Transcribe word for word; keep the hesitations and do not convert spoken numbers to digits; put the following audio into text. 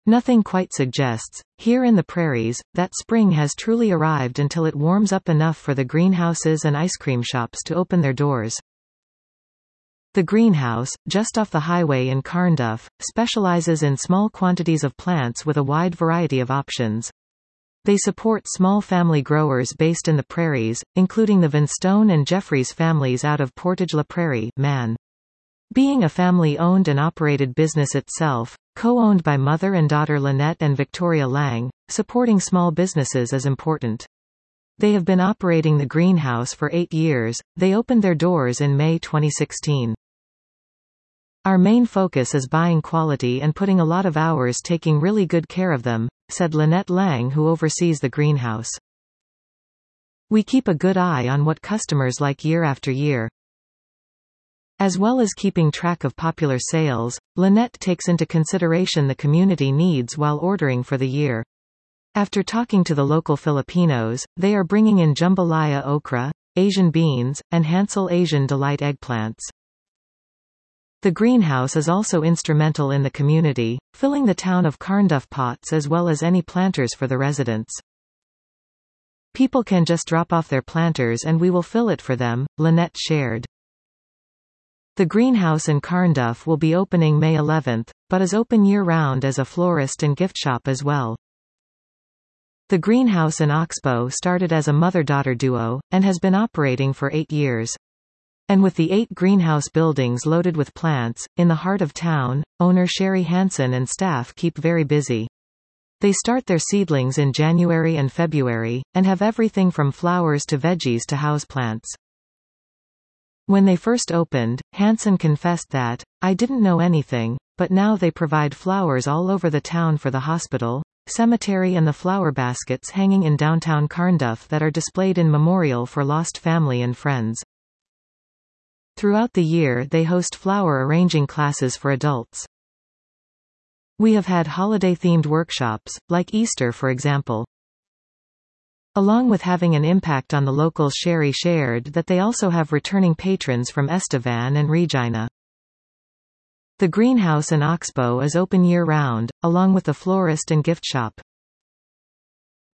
Nothing quite suggests, here in the prairies, that spring has truly arrived until it warms up enough for the greenhouses and ice cream shops to open their doors. The greenhouse, just off the highway in Carnduff, specializes in small quantities of plants with a wide variety of options. They support small family growers based in the prairies, including the Vanstone and Jeffries families out of Portage-la Prairie, Maine. Being a family-owned and operated business itself, co-owned by mother and daughter Lynette and Victoria Lang, supporting small businesses is important. They have been operating the greenhouse for eight years. They opened their doors in May twenty sixteen. Our main focus is buying quality and putting a lot of hours taking really good care of them, said Lynette Lang, who oversees the greenhouse. We keep a good eye on what customers like year after year. As well as keeping track of popular sales, Lynette takes into consideration the community needs while ordering for the year. After talking to the local Filipinos, they are bringing in jambalaya okra, Asian beans, and Hansel Asian Delight eggplants. The greenhouse is also instrumental in the community, filling the town of Carnduff pots as well as any planters for the residents. People can just drop off their planters and we will fill it for them, Lynette shared. The greenhouse in Carnduff will be opening May eleventh, but is open year-round as a florist and gift shop as well. The greenhouse in Oxbow started as a mother-daughter duo, and has been operating for eight years. And with the eight greenhouse buildings loaded with plants, in the heart of town, owner Sherry Hansen and staff keep very busy. They start their seedlings in January and February, and have everything from flowers to veggies to houseplants. When they first opened, Hansen confessed that, "I didn't know anything, but now they provide flowers all over the town for the hospital, cemetery and the flower baskets hanging in downtown Carnduff that are displayed in memorial for lost family and friends." Throughout the year they host flower arranging classes for adults. We have had holiday-themed workshops, like Easter for example. Along with having an impact on the locals, Sherry shared that they also have returning patrons from Estevan and Regina. The greenhouse in Oxbow is open year-round, along with the florist and gift shop.